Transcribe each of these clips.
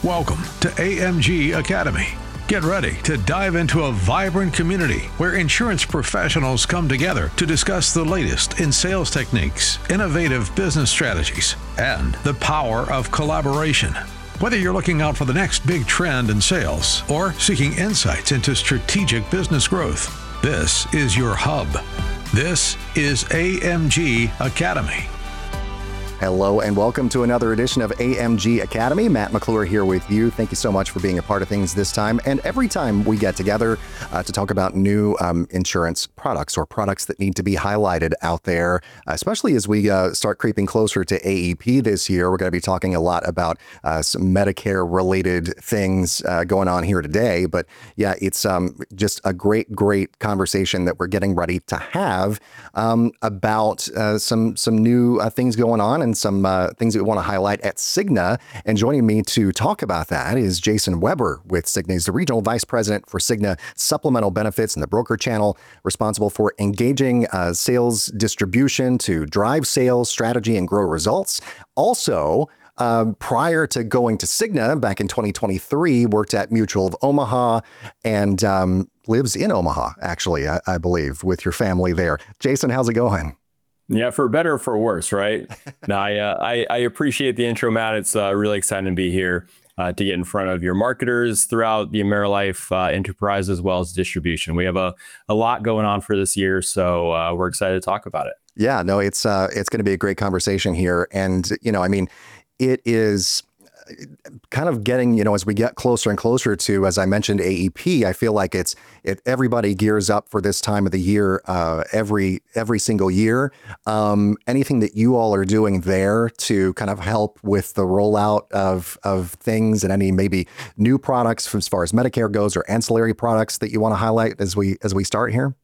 Welcome to AMG Academy. Get ready to dive into a vibrant community where insurance professionals come together to discuss the latest in sales techniques, innovative business strategies, and the power of collaboration. Whether you're looking out for the next big trend in sales or seeking insights into strategic business growth, this is your hub. This is AMG Academy. Hello and welcome to another edition of AMG Academy. Matt McClure here with you. Thank you so much for being a part of things this time. And every time we get together to talk about new insurance products or products that need to be highlighted out there, especially as we start creeping closer to AEP this year, we're going to be talking a lot about some Medicare related things going on here today. But yeah, it's just a great conversation that we're getting ready to have about some new things going on and some things that we want to highlight at Cigna. And joining me to talk about that is Jason Weber with Cigna. He's the Regional Vice President for Cigna Supplemental Benefits and the broker channel, responsible for engaging sales distribution to drive sales strategy and grow results. Also, prior to going to Cigna back in 2023, worked at Mutual of Omaha and lives in Omaha, actually, I believe, with your family there. Jason, how's it going? Yeah, for better or for worse, right? No, I appreciate the intro, Matt. It's really exciting to be here to get in front of your marketers throughout the AmeriLife enterprise as well as distribution. We have a lot going on for this year, so we're excited to talk about it. Yeah, no, it's going to be a great conversation here. And, it is kind of getting, as we get closer and closer to, as I mentioned, AEP, I feel like everybody gears up for this time of the year, every single year. Anything that you all are doing there to kind of help with the rollout of things and any maybe new products as far as Medicare goes or ancillary products that you want to highlight as we start here?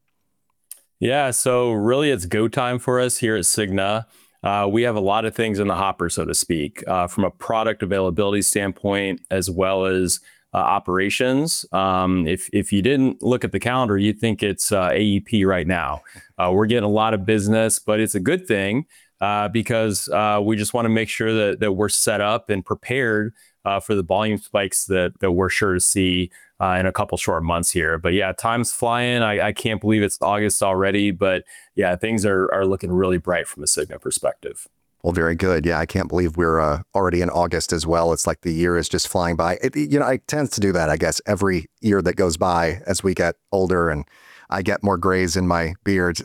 Yeah, so really it's go time for us here at Cigna. We have a lot of things in the hopper, so to speak, from a product availability standpoint, as well as operations. If you didn't look at the calendar, you'd think it's AEP right now. We're getting a lot of business, but it's a good thing because we just want to make sure that we're set up and prepared for the volume spikes that we're sure to see in a couple short months here. But yeah, time's flying. I can't believe it's August already, but yeah, things are looking really bright from a Cigna perspective. Well, very good. Yeah, I can't believe we're already in August as well. It's like the year is just flying by. It tends to do that, I guess, every year that goes by as we get older and I get more grays in my beard.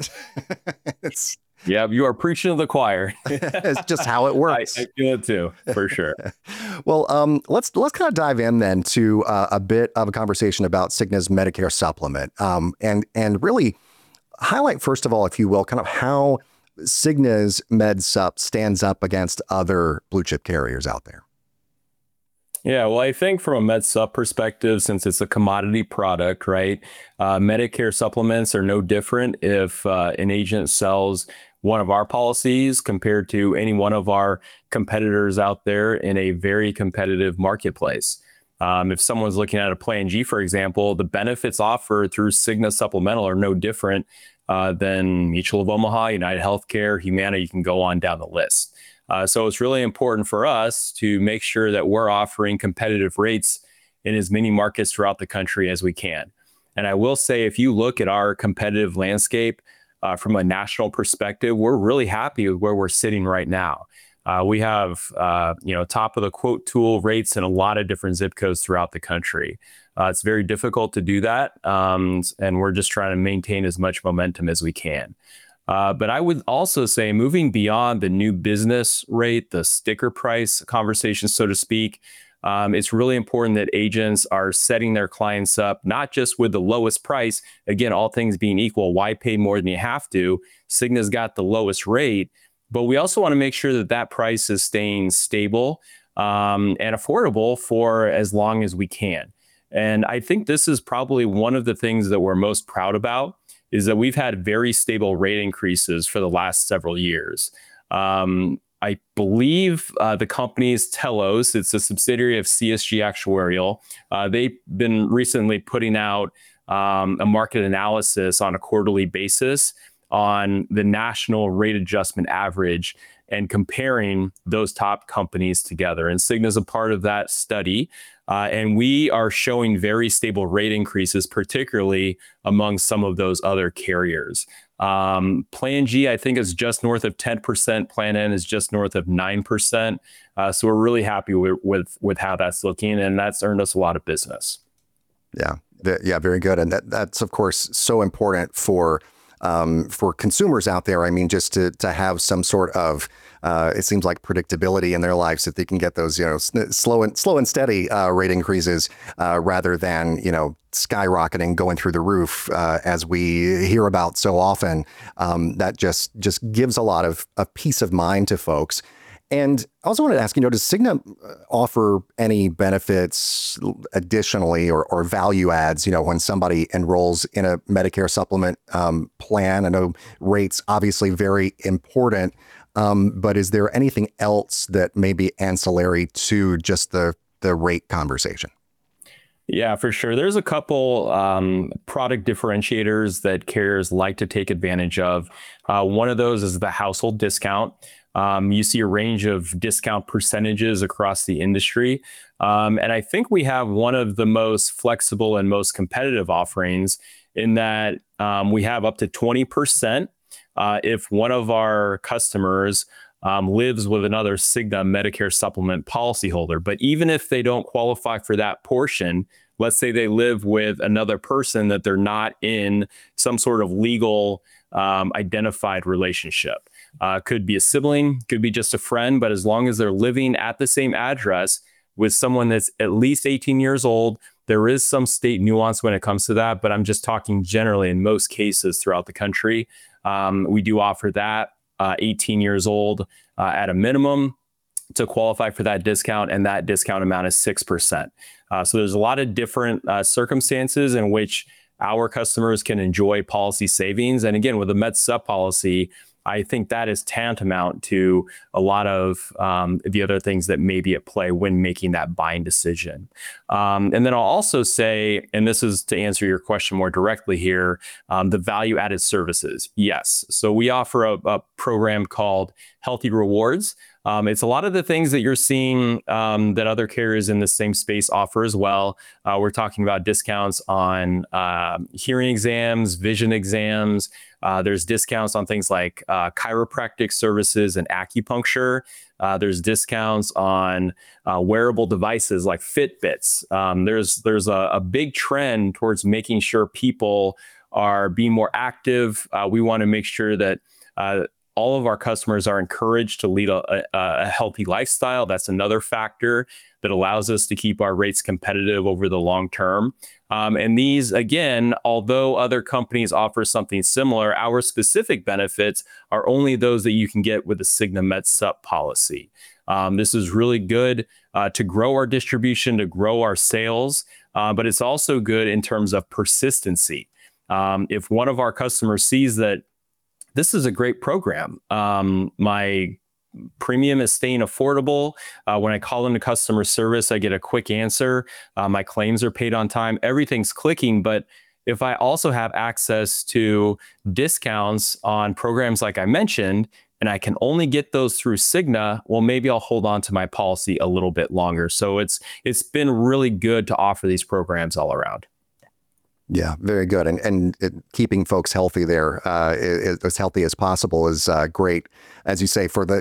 Yeah, you are preaching to the choir. It's just how it works. I feel it too, for sure. Well, let's kind of dive in then to a bit of a conversation about Cigna's Medicare supplement, and really highlight, first of all, if you will, kind of how Cigna's MedSup stands up against other blue chip carriers out there. Yeah, well, I think from a MedSup perspective, since it's a commodity product, right, Medicare supplements are no different if an agent sells one of our policies compared to any one of our competitors out there in a very competitive marketplace. If someone's looking at a Plan G, for example, the benefits offered through Cigna Supplemental are no different than Mutual of Omaha, United Healthcare, Humana. You can go on down the list. So it's really important for us to make sure that we're offering competitive rates in as many markets throughout the country as we can. And I will say, if you look at our competitive landscape from a national perspective, we're really happy with where we're sitting right now. We have, top of the quote tool rates in a lot of different zip codes throughout the country. It's very difficult to do that. And we're just trying to maintain as much momentum as we can. But I would also say, moving beyond the new business rate, the sticker price conversation, so to speak, it's really important that agents are setting their clients up, not just with the lowest price. Again, all things being equal, why pay more than you have to? Cigna's got the lowest rate, but we also want to make sure that that price is staying stable and affordable for as long as we can. And I think this is probably one of the things that we're most proud about, is that we've had very stable rate increases for the last several years. I believe the company is Telos. It's a subsidiary of CSG Actuarial. They've been recently putting out a market analysis on a quarterly basis on the national rate adjustment average. and comparing those top companies together. And Cigna is a part of that study. And we are showing very stable rate increases, particularly among some of those other carriers. Plan G, I think, is just north of 10%. Plan N is just north of 9%. So we're really happy with how that's looking, and that's earned us a lot of business. Yeah, very good. And that's of course so important for consumers out there. I mean, just to have some sort of it seems like predictability in their lives, that they can get those, slow and steady rate increases rather than, skyrocketing, going through the roof, as we hear about so often. That just gives a lot of peace of mind to folks. And I also wanted to ask, does Cigna offer any benefits additionally or value adds, when somebody enrolls in a Medicare supplement plan? I know rates obviously very important, but is there anything else that may be ancillary to just the rate conversation? Yeah, for sure. There's a couple product differentiators that carriers like to take advantage of. One of those is the household discount. You see a range of discount percentages across the industry. And I think we have one of the most flexible and most competitive offerings in that we have up to 20% if one of our customers lives with another Cigna Medicare supplement policyholder. But even if they don't qualify for that portion, let's say they live with another person that they're not in some sort of legal identified relationship. Could be a sibling, could be just a friend, but as long as they're living at the same address with someone that's at least 18 years old, there is some state nuance when it comes to that, but I'm just talking generally in most cases throughout the country. We do offer that 18 years old at a minimum to qualify for that discount, and that discount amount is 6%. So there's a lot of different circumstances in which our customers can enjoy policy savings. And again, with the Med Supp policy, I think that is tantamount to a lot of the other things that may be at play when making that buying decision. And then I'll also say, and this is to answer your question more directly here, the value added services. Yes. So we offer a program called Healthy Rewards. It's a lot of the things that you're seeing that other carriers in the same space offer as well. We're talking about discounts on hearing exams, vision exams. There's discounts on things like chiropractic services and acupuncture. There's discounts on wearable devices like Fitbits. There's a big trend towards making sure people are being more active. We want to make sure that all of our customers are encouraged to lead a healthy lifestyle. That's another factor that allows us to keep our rates competitive over the long term. And these, again, although other companies offer something similar, our specific benefits are only those that you can get with the Cigna Med Supp policy. This is really good to grow our distribution, to grow our sales, but it's also good in terms of persistency. If one of our customers sees that this is a great program, my premium is staying affordable. When I call into customer service, I get a quick answer. My claims are paid on time. Everything's clicking. But if I also have access to discounts on programs like I mentioned, and I can only get those through Cigna, well, maybe I'll hold on to my policy a little bit longer. So it's been really good to offer these programs all around. Yeah, very good. And keeping folks healthy there, as healthy as possible is great, as you say, from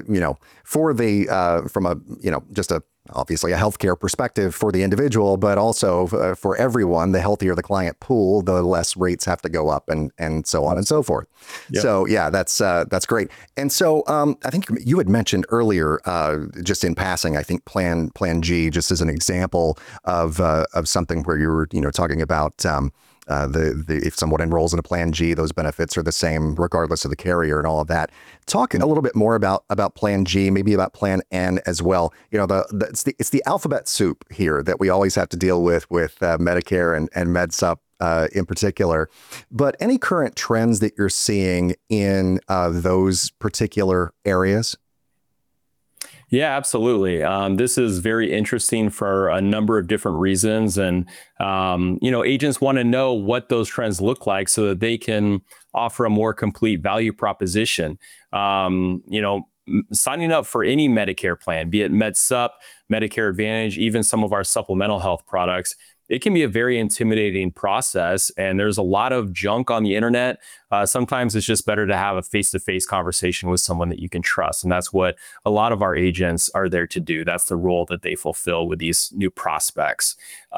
a, just obviously a healthcare perspective for the individual, but also for everyone. The healthier the client pool, the less rates have to go up and so on and so forth. Yep. So yeah, that's great. And so I think you had mentioned earlier, just in passing, I think Plan G, just as an example of something where you were talking about if someone enrolls in a Plan G, those benefits are the same regardless of the carrier and all of that. Talking a little bit more about Plan G, maybe about Plan N as well. It's the alphabet soup here that we always have to deal with Medicare and Med Supp in particular. But any current trends that you're seeing in those particular areas? Yeah, absolutely. This is very interesting for a number of different reasons. And, agents want to know what those trends look like so that they can offer a more complete value proposition. signing up for any Medicare plan, be it MedSup, Medicare Advantage, even some of our supplemental health products, it can be a very intimidating process. And there's a lot of junk on the internet. Sometimes it's just better to have a face-to-face conversation with someone that you can trust. And that's what a lot of our agents are there to do. That's the role that they fulfill with these new prospects.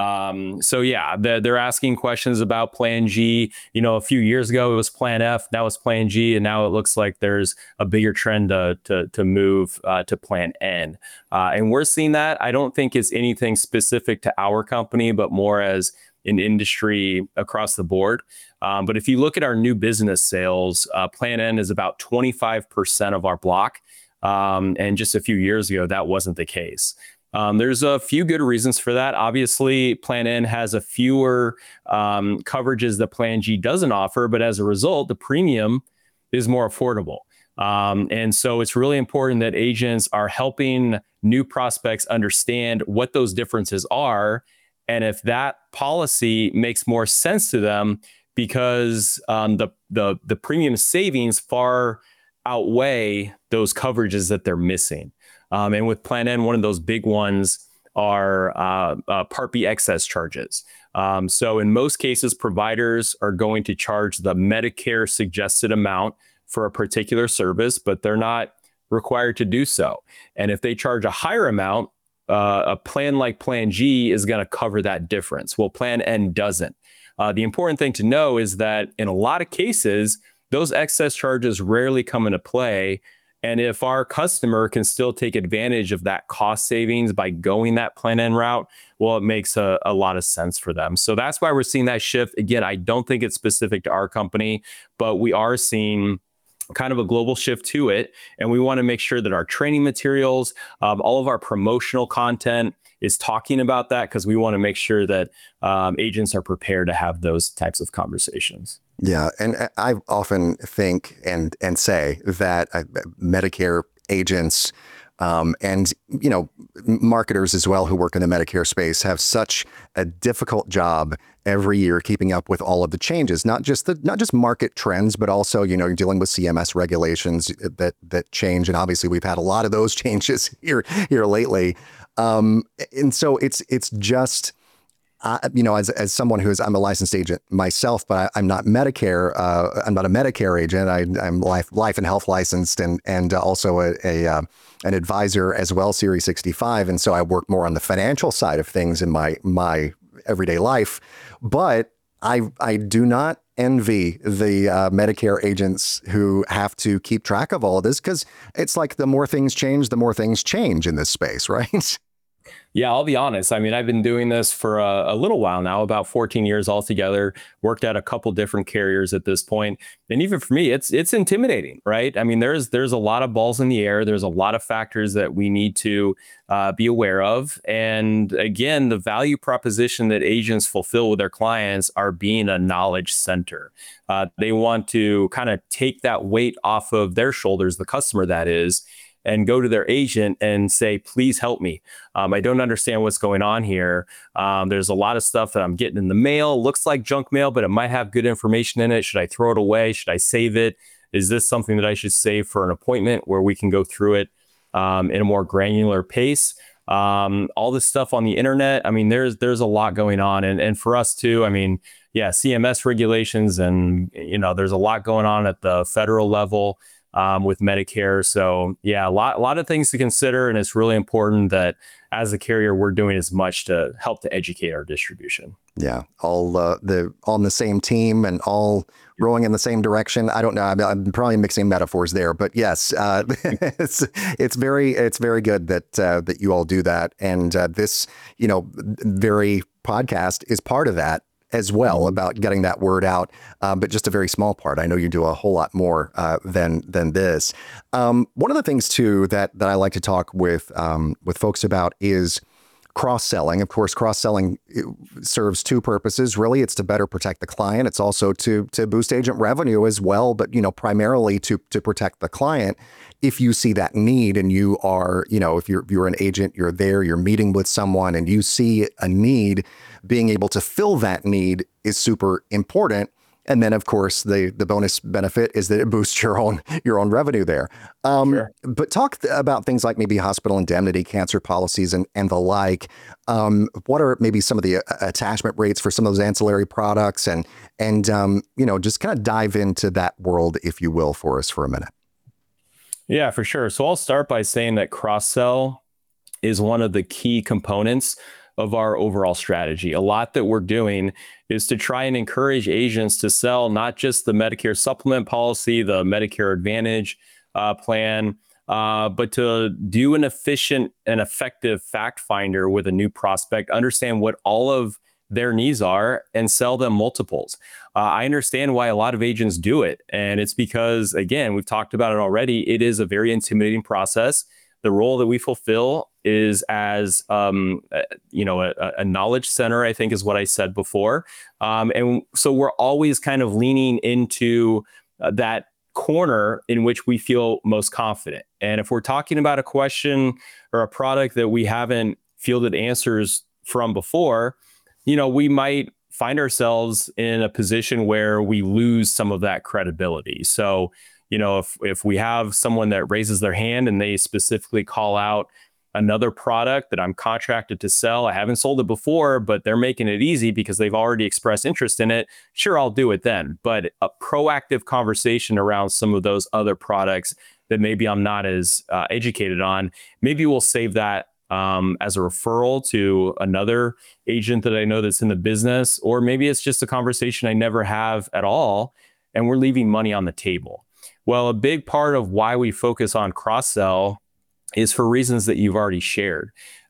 So yeah, they're asking questions about Plan G. A few years ago, it was Plan F, now it's Plan G, and now it looks like there's a bigger trend to move to Plan N. And we're seeing that. I don't think it's anything specific to our company, but more as an industry across the board. But if you look at our new business sales, Plan N is about 25% of our block. And just a few years ago, that wasn't the case. There's a few good reasons for that. Obviously, Plan N has a fewer coverages that Plan G doesn't offer, but as a result, the premium is more affordable. And so it's really important that agents are helping new prospects understand what those differences are, and if that policy makes more sense to them, because the premium savings far outweigh those coverages that they're missing. And with Plan N, one of those big ones are Part B excess charges. So in most cases, providers are going to charge the Medicare suggested amount for a particular service, but they're not required to do so. And if they charge a higher amount, a plan like Plan G is going to cover that difference. Well, Plan N doesn't. The important thing to know is that in a lot of cases, those excess charges rarely come into play. And if our customer can still take advantage of that cost savings by going that Plan N route, well, it makes a lot of sense for them. So that's why we're seeing that shift. Again, I don't think it's specific to our company, but we are seeing kind of a global shift to it. And we want to make sure that our training materials, all of our promotional content is talking about that, because we want to make sure that agents are prepared to have those types of conversations. Yeah. And I often think and say that Medicare agents and, marketers as well who work in the Medicare space have such a difficult job every year keeping up with all of the changes, not just market trends, but also, you're dealing with CMS regulations that change. And obviously we've had a lot of those changes here lately. And so it's just, as someone I'm a licensed agent myself, but I'm not Medicare. I'm not a Medicare agent. I'm life and health licensed, and also an advisor as well, Series 65. And so I work more on the financial side of things in my everyday life. But I do not envy the Medicare agents who have to keep track of all of this, because it's like the more things change, the more things change in this space, right? Yeah, I'll be honest. I mean, I've been doing this for a little while now, about 14 years altogether, worked at a couple different carriers at this point. And even for me, it's intimidating, right? I mean, there's a lot of balls in the air. There's a lot of factors that we need to be aware of. And again, the value proposition that agents fulfill with their clients are being a knowledge center. They want to kind of take that weight off of their shoulders, the customer that is, and go to their agent and say, please help me. I don't understand what's going on here. There's a lot of stuff that I'm getting in the mail. Looks like junk mail, but it might have good information in it. Should I throw it away? Should I save it? Is this something that I should save for an appointment where we can go through it in a more granular pace? All this stuff on the internet. I mean, there's a lot going on. And for us too, I mean, yeah, CMS regulations, and, there's a lot going on at the federal level. With Medicare. So yeah, a lot of things to consider. And it's really important that as a carrier, we're doing as much to help to educate our distribution. Yeah. All on the same team and all rowing in the same direction. I don't know. I'm probably mixing metaphors there, but yes, it's very good that you all do that. And this, very podcast is part of that as well, about getting that word out, but just a very small part. I know you do a whole lot more than this. One of the things too that I like to talk with folks about is cross-selling. Of course, cross-selling serves two purposes. Really, it's to better protect the client. It's also to boost agent revenue as well, but primarily to protect the client. If you see that need and you are, if you're an agent, you're there, you're meeting with someone and you see a need, being able to fill that need is super important. And then, of course, the bonus benefit is that it boosts your own revenue there. Sure. But talk about things like maybe hospital indemnity, cancer policies, and the like. What are maybe some of the attachment rates for some of those ancillary products, and just kind of dive into that world, if you will, for us for a minute. Yeah, for sure. So I'll start by saying that cross-sell is one of the key components of our overall strategy. A lot that we're doing is to try and encourage agents to sell not just the Medicare supplement policy, the Medicare Advantage plan, but to do an efficient and effective fact finder with a new prospect, understand what all of their needs are, and sell them multiples. I understand why a lot of agents do it. And it's because, again, we've talked about it already. It is a very intimidating process. The role that we fulfill is as, a knowledge center, I think is what I said before. And so we're always kind of leaning into that corner in which we feel most confident. And if we're talking about a question or a product that we haven't fielded answers from before, we might find ourselves in a position where we lose some of that credibility. So, if we have someone that raises their hand and they specifically call out another product that I'm contracted to sell, I haven't sold it before, but they're making it easy because they've already expressed interest in it. Sure, I'll do it then. But a proactive conversation around some of those other products that maybe I'm not as educated on, maybe we'll save that as a referral to another agent that I know that's in the business, or maybe it's just a conversation I never have at all, and we're leaving money on the table. Well, a big part of why we focus on cross-sell is for reasons that you've already shared.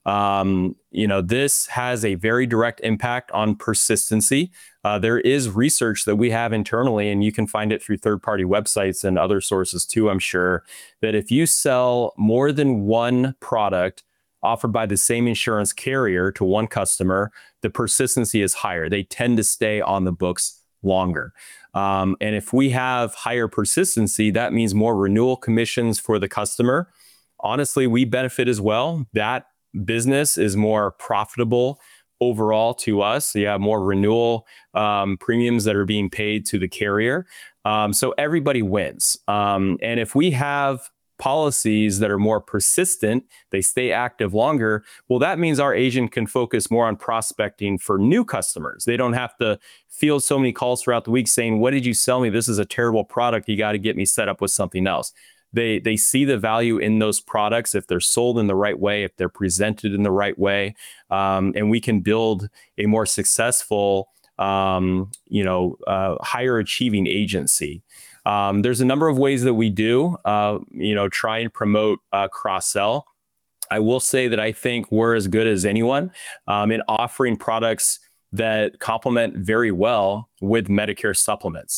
This has a very direct impact on persistency. There is research that we have internally, and you can find it through third-party websites and other sources too, I'm sure, that if you sell more than one product offered by the same insurance carrier to one customer, the persistency is higher. They tend to stay on the books longer. And if we have higher persistency, that means more renewal commissions for the customer. Honestly, we benefit as well. That business is more profitable overall to us. So you have more renewal premiums that are being paid to the carrier. So everybody wins. And if we have policies that are more persistent, they stay active longer, well, that means our agent can focus more on prospecting for new customers. They don't have to field so many calls throughout the week saying, what did you sell me? This is a terrible product. You got to get me set up with something else. They see the value in those products if they're sold in the right way, if they're presented in the right way, and we can build a more successful, higher achieving agency. There's a number of ways that we do, try and promote cross-sell. I will say that I think we're as good as anyone in offering products that complement very well with Medicare supplements.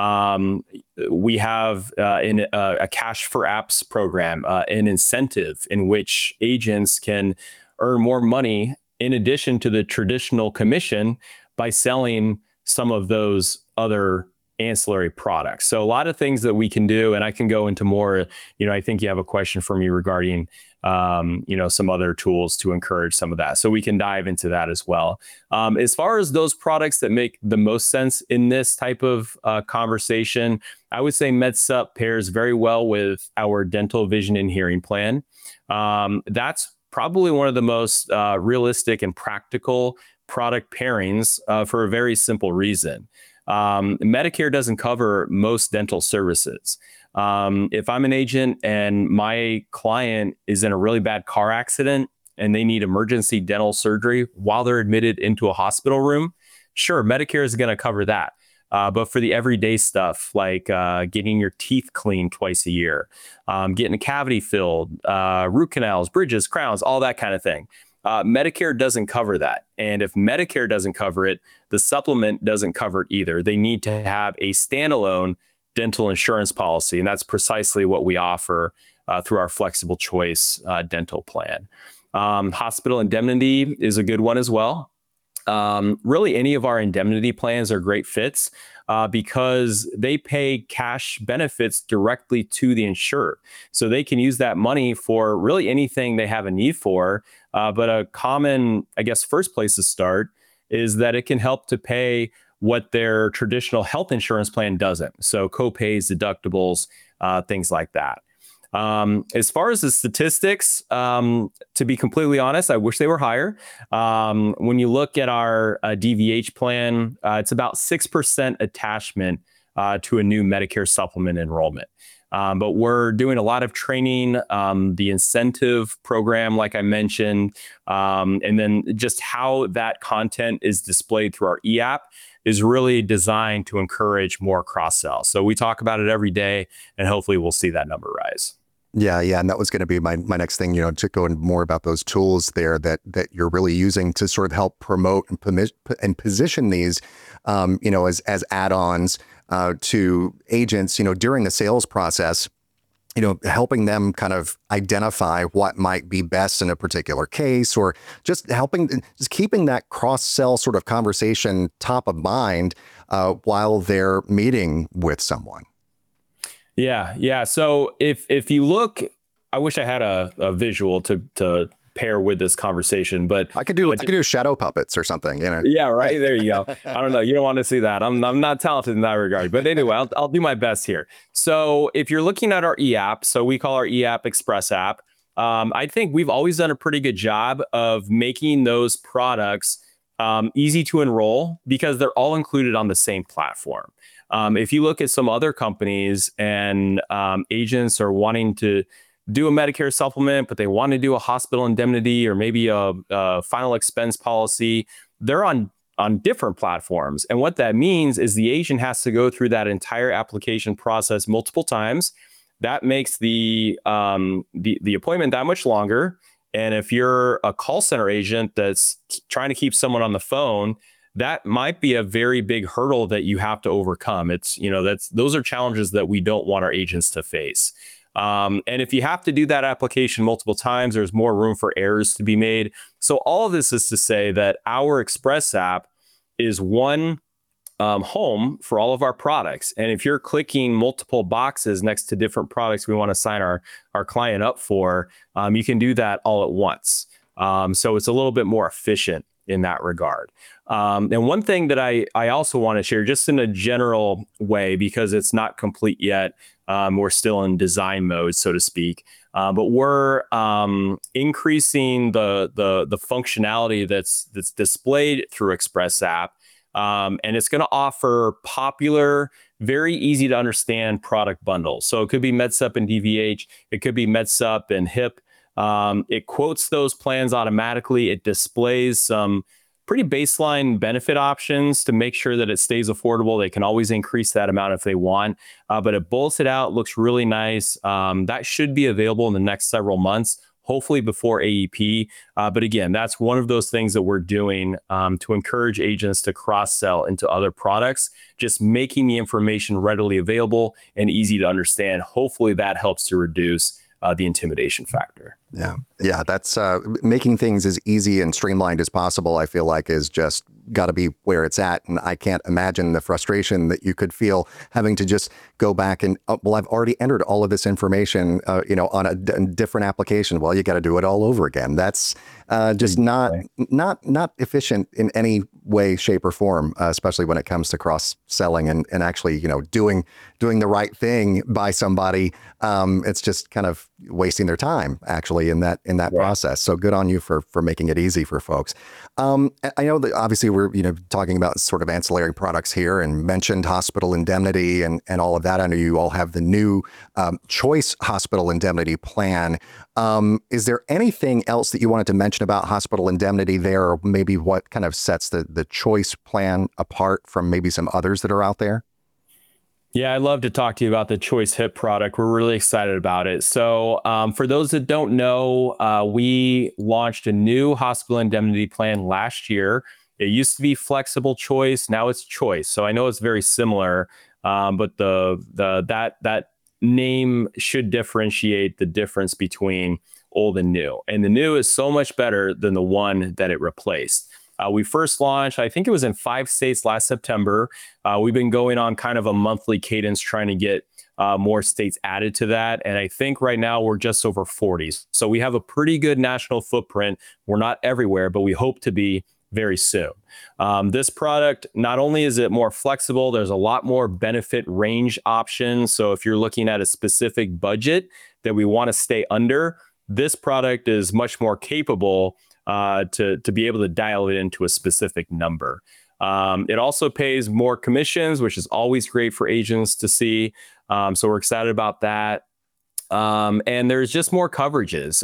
We have a Cash for Apps program, an incentive in which agents can earn more money in addition to the traditional commission by selling some of those other ancillary products. So a lot of things that we can do, and I can go into more, I think you have a question for me regarding, some other tools to encourage some of that. So we can dive into that as well. As far as those products that make the most sense in this type of conversation, I would say MedSup pairs very well with our dental, vision, and hearing plan. That's probably one of the most realistic and practical product pairings for a very simple reason. Medicare doesn't cover most dental services. If I'm an agent and my client is in a really bad car accident and they need emergency dental surgery while they're admitted into a hospital room, sure, Medicare is going to cover that. But for the everyday stuff, like getting your teeth cleaned twice a year, getting a cavity filled, root canals, bridges, crowns, all that kind of thing, Medicare doesn't cover that. And if Medicare doesn't cover it, the supplement doesn't cover it either. They need to have a standalone dental insurance policy. And that's precisely what we offer through our flexible choice dental plan. Hospital indemnity is a good one as well. Really, any of our indemnity plans are great fits because they pay cash benefits directly to the insured. So they can use that money for really anything they have a need for. But a common, first place to start is that it can help to pay what their traditional health insurance plan doesn't. So copays, deductibles, things like that. As far as the statistics, to be completely honest, I wish they were higher. When you look at our DVH plan, it's about 6% attachment to a new Medicare supplement enrollment. But we're doing a lot of training, the incentive program, like I mentioned, and then just how that content is displayed through our e-app is really designed to encourage more cross-sell. So we talk about it every day, and hopefully we'll see that number rise. Yeah, and that was going to be my next thing, to go in more about those tools there that you're really using to sort of help promote and position these, as add-ons to agents, during the sales process, helping them kind of identify what might be best in a particular case, or just keeping that cross-sell sort of conversation top of mind while they're meeting with someone. Yeah. So if you look, I wish I had a visual to pair with this conversation, but I could do shadow puppets or something, Yeah, right. There you go. I don't know. You don't want to see that. I'm not talented in that regard, but anyway, I'll do my best here. So if you're looking at our e-app, so we call our e-app Express app. I think we've always done a pretty good job of making those products easy to enroll because they're all included on the same platform. If you look at some other companies and agents are wanting to do a Medicare supplement, but they want to do a hospital indemnity or maybe a final expense policy, they're on different platforms. And what that means is the agent has to go through that entire application process multiple times. That makes the appointment that much longer. And if you're a call center agent that's trying to keep someone on the phone, that might be a very big hurdle that you have to overcome. Those are challenges that we don't want our agents to face. And if you have to do that application multiple times, there's more room for errors to be made. So all of this is to say that our Express app is one home for all of our products. And if you're clicking multiple boxes next to different products we want to sign our client up for, you can do that all at once. So it's a little bit more efficient in that regard. And one thing that I also want to share just in a general way, because it's not complete yet, we're still in design mode, so to speak, but we're increasing the functionality that's displayed through Express app. And it's going to offer popular, very easy to understand product bundles. So it could be MedSup and DVH. It could be MedSup and HIP. It quotes those plans automatically. It displays some pretty baseline benefit options to make sure that it stays affordable. They can always increase that amount if they want, but it bullets it out, looks really nice. That should be available in the next several months, hopefully before AEP. But again, that's one of those things that we're doing to encourage agents to cross-sell into other products, just making the information readily available and easy to understand. Hopefully that helps to reduce the intimidation factor. Yeah. That's making things as easy and streamlined as possible, I feel like, is just got to be where it's at. And I can't imagine the frustration that you could feel having to just go back and, I've already entered all of this information, on a different application. Well, you got to do it all over again. That's just not efficient in any way, shape, or form, especially when it comes to cross-selling and actually, doing the right thing by somebody. It's just kind of wasting their time, actually, in that process. So good on you for making it easy for folks. I know that obviously we're talking about sort of ancillary products here and mentioned hospital indemnity and all of that. I know you all have the new Choice Hospital Indemnity Plan. Is there anything else that you wanted to mention about hospital indemnity there, or maybe what kind of sets the Choice plan apart from maybe some others that are out there? Yeah, I'd love to talk to you about the Choice HIP product. We're really excited about it. So for those that don't know, we launched a new hospital indemnity plan last year. It used to be Flexible Choice. Now it's Choice. So I know it's very similar, but that name should differentiate the difference between old and new. And the new is so much better than the one that it replaced. We first launched, I think it was in 5 states last September. We've been going on kind of a monthly cadence trying to get more states added to that. And I think right now we're just over 40. So we have a pretty good national footprint. We're not everywhere, but we hope to be very soon. This product, not only is it more flexible, there's a lot more benefit range options. So if you're looking at a specific budget that we want to stay under, this product is much more capable to be able to dial it into a specific number. It also pays more commissions, which is always great for agents to see. So we're excited about that. And there's just more coverages.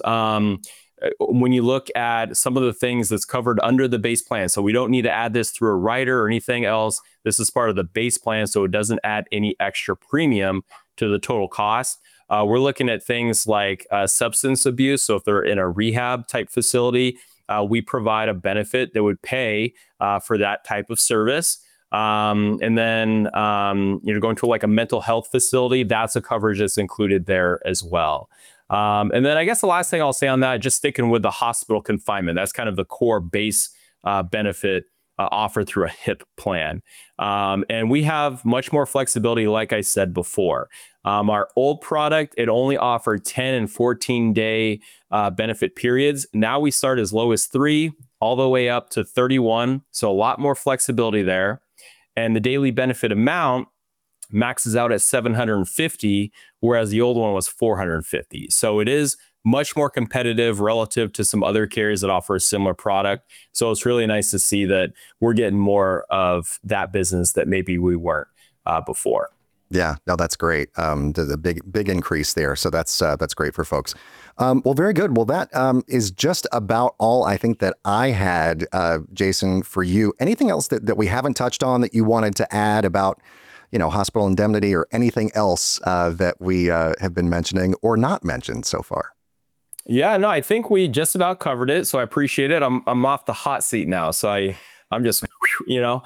When you look at some of the things that's covered under the base plan, so we don't need to add this through a rider or anything else. This is part of the base plan, so it doesn't add any extra premium to the total cost. We're looking at things like substance abuse. So if they're in a rehab type facility, we provide a benefit that would pay for that type of service. And then, going to like a mental health facility, that's a coverage that's included there as well. And then I guess the last thing I'll say on that, just sticking with the hospital confinement, that's kind of the core base benefit offered through a HIP plan. And we have much more flexibility, like I said before. Our old product, it only offered 10 and 14 day benefit periods. Now we start as low as 3 all the way up to 31. So a lot more flexibility there. And the daily benefit amount maxes out at $750, whereas the old one was $450. So it is much more competitive relative to some other carriers that offer a similar product. So it's really nice to see that we're getting more of that business that maybe we weren't before. Yeah, no, that's great. The big increase there. So that's great for folks. Well, very good. Well, that is just about all I think that I had, Jason, for you. Anything else that we haven't touched on that you wanted to add about, hospital indemnity or anything else that we have been mentioning or not mentioned so far? Yeah, no, I think we just about covered it. So I appreciate it. I'm off the hot seat now. So I'm just, no,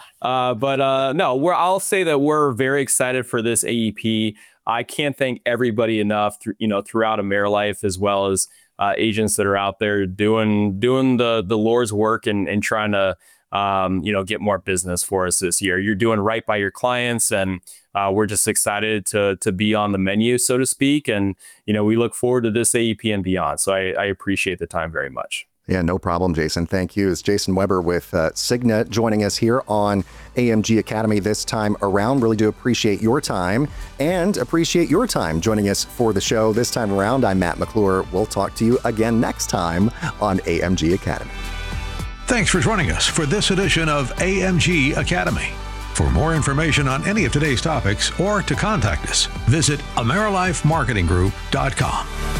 I'll say that we're very excited for this AEP. I can't thank everybody enough, throughout AmeriLife, as well as agents that are out there doing the Lord's work and trying to, get more business for us this year. You're doing right by your clients, and we're just excited to be on the menu, so to speak. And, we look forward to this AEP and beyond. So I appreciate the time very much. Yeah, no problem, Jason. Thank you. It's Jason Weber with Cigna joining us here on AMG Academy this time around. Really do appreciate your time and appreciate your time joining us for the show this time around. I'm Matt McClure. We'll talk to you again next time on AMG Academy. Thanks for joining us for this edition of AMG Academy. For more information on any of today's topics or to contact us, visit AmeriLifeMarketingGroup.com.